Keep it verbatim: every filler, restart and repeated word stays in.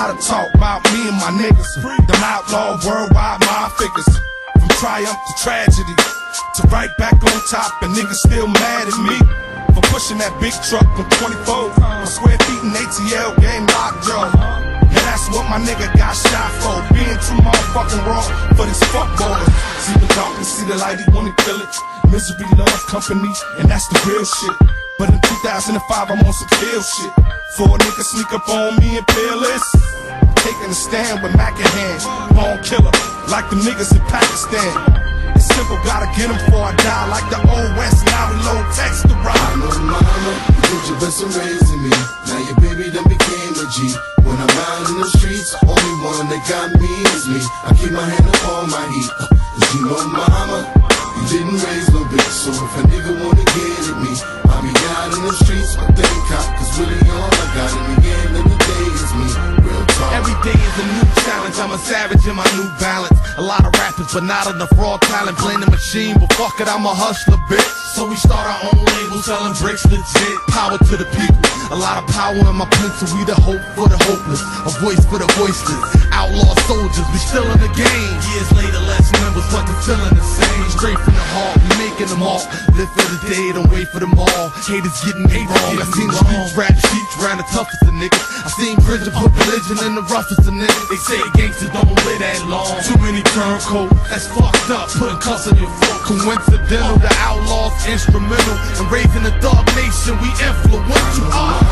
lot of talk about me and my niggas. Them outlaw worldwide my figures. From triumph to tragedy, to right back on top, and niggas still mad at me for pushing that big truck with twenty-four square feet in A T L game lockjaw. And that's what my nigga got shot for, being too motherfucking raw for these fuckboys. See the darkness, see the light, he wanna kill it. Misery loves company, and that's the real shit. But in two thousand five, I'm on some kill shit. Four niggas sneak up on me and peerless, taking a stand with Mac in hand. Born killer, like the niggas in Pakistan. It's simple, gotta get them before I die. Like the old West, now we low text to ride. I know mama, put your best in raising me. Now your baby done became a G. When I'm out in the streets, the only one that got me is me. I keep my hand up on my heat, cause you know mama, you didn't raise no bitch. So if a nigga wanna get at me, I'll be out in the streets, but thank God, cause really all I got in the end of the day is me. Real talk. Every day is a new challenge, I'm a savage in my New Balance. A lot of rappers, but not enough raw talent. Playing the machine, but fuck it, I'm a hustler, bitch. So we start our own label, selling bricks legit. Power to the people, a lot of power in my pencil. We the hope for the hopeless, a voice for the voiceless. Outlaw soldiers, we still in the game. Years later, less members, but the feeling the same. Straight from the heart, we making them all. Live for the day, don't wait for them all. Haters getting me wrong. I seen the streets, rap sheets, ran the toughest of niggas. I seen prison put religion in the roughest of niggas. They say gangsters don't live that long. Too many turncoats, that's fucked up. Putting cuss on your foot. Coincidental, the outlaws instrumental in raising the dog nation. We influential. Uh.